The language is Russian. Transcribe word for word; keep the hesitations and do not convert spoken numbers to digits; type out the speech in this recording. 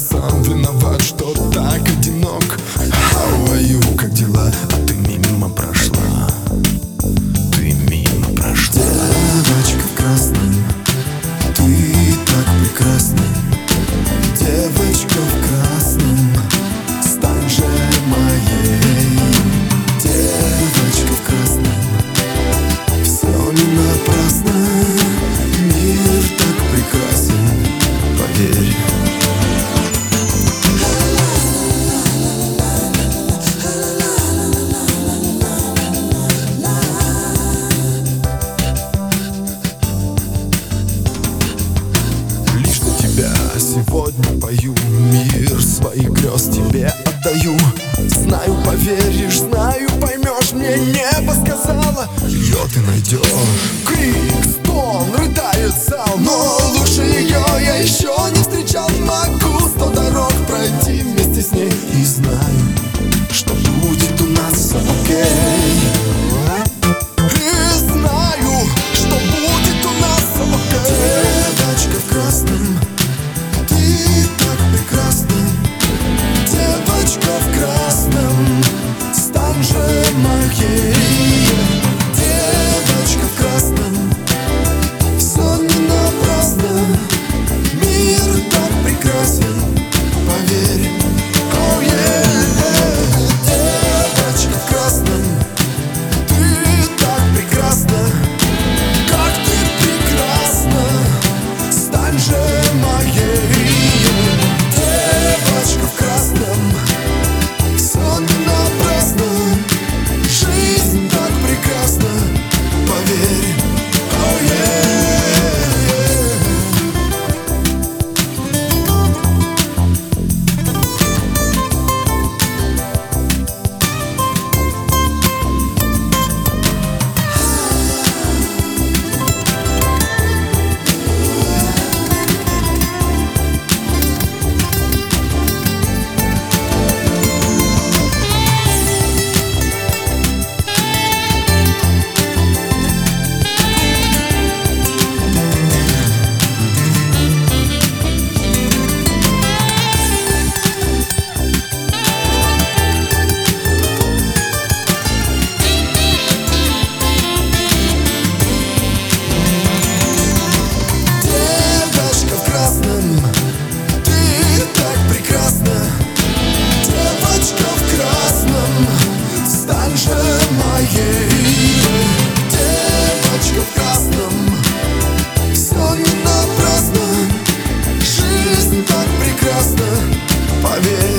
сам виноват, что так одинок. How are you? Как дела? А ты мимо прошла. Ты мимо прошла. Девочка в красном, ты так прекрасна. Девочка в красном, стань же моей. Девочка в красном, все не напрасно. Мир так прекрасен, поверь. Лишь для тебя сегодня пою, мир своих грез тебе отдаю. Знаю, поверишь, знаю, поймешь, мне небо сказала, ее ты найдешь. Крик, стон, рыдает зал, но лучше ее я еще не встречал. Могу сто дорог пройти вместе с ней и знаю, что будет у нас все окей. И знаю, что будет у нас все окей. Девочка в красном, ты так прекрасна. Девочка в красном, стань же моей. Девочка в красном, все не напрасно. Мир так прекрасен, поверь. Oh yeah. Девочка в красном, ты так прекрасна. Как ты прекрасна, стань же моей. Девочка в красном, все не напрасно. Жизнь так прекрасна, поверь. Oh yeah. Девочка в красном, стань же моей. Девочка в красном, все не напрасно. Жизнь так прекрасна, поверь.